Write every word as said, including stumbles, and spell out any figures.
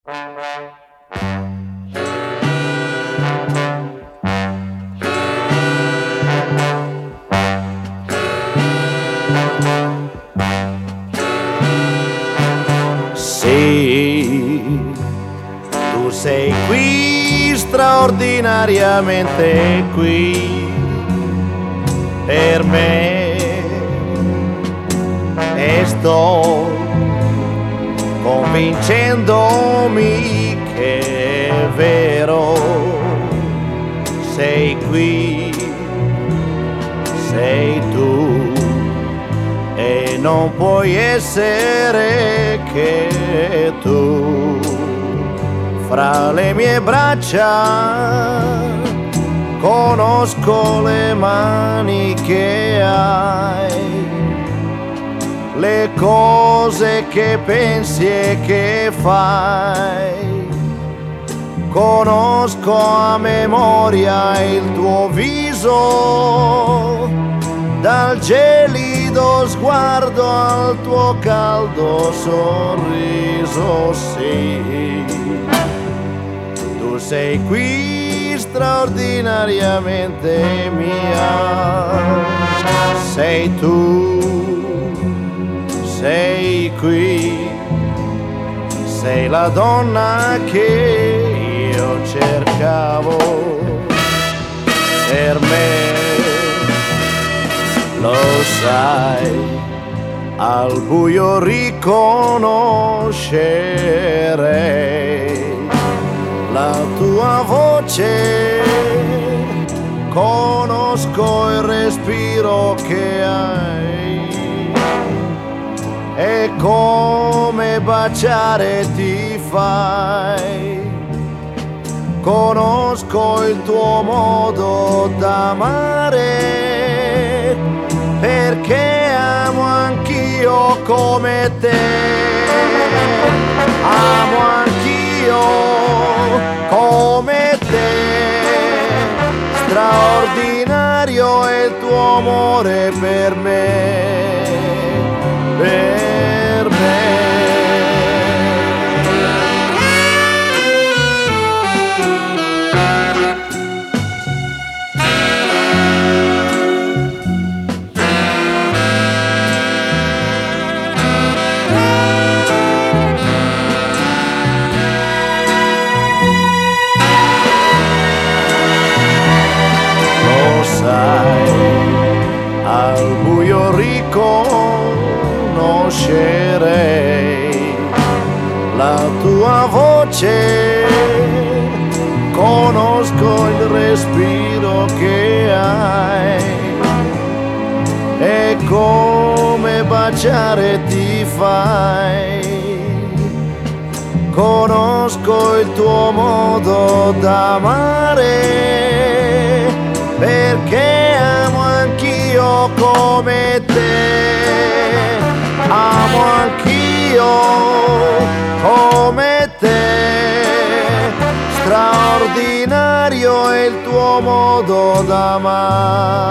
Sì, tu sei qui, straordinariamente qui per me, e sto convincendomi che è vero. Sei qui, sei tu, e non puoi essere che tu. Fra le mie braccia conosco le mani che hai, le cose che pensi e che fai. Conosco a memoria il tuo viso, dal gelido sguardo al tuo caldo sorriso. Sì, tu sei qui, straordinariamente mia. Sei tu, sei qui, sei la donna che io cercavo per me. Lo sai, al buio riconoscerei la tua voce, conosco il respiro che hai, e come baciare ti fai. Conosco il tuo modo d'amare, perché amo anch'io come te. Amo anch'io come te. Straordinario è il tuo amore per me, per me. Al buio riconoscerei la tua voce, conosco il respiro che hai, e come baciare ti fai. Conosco il tuo modo d'amare, perché amo anch'io come te. Amo anch'io come te. Straordinario è il tuo modo d'amare.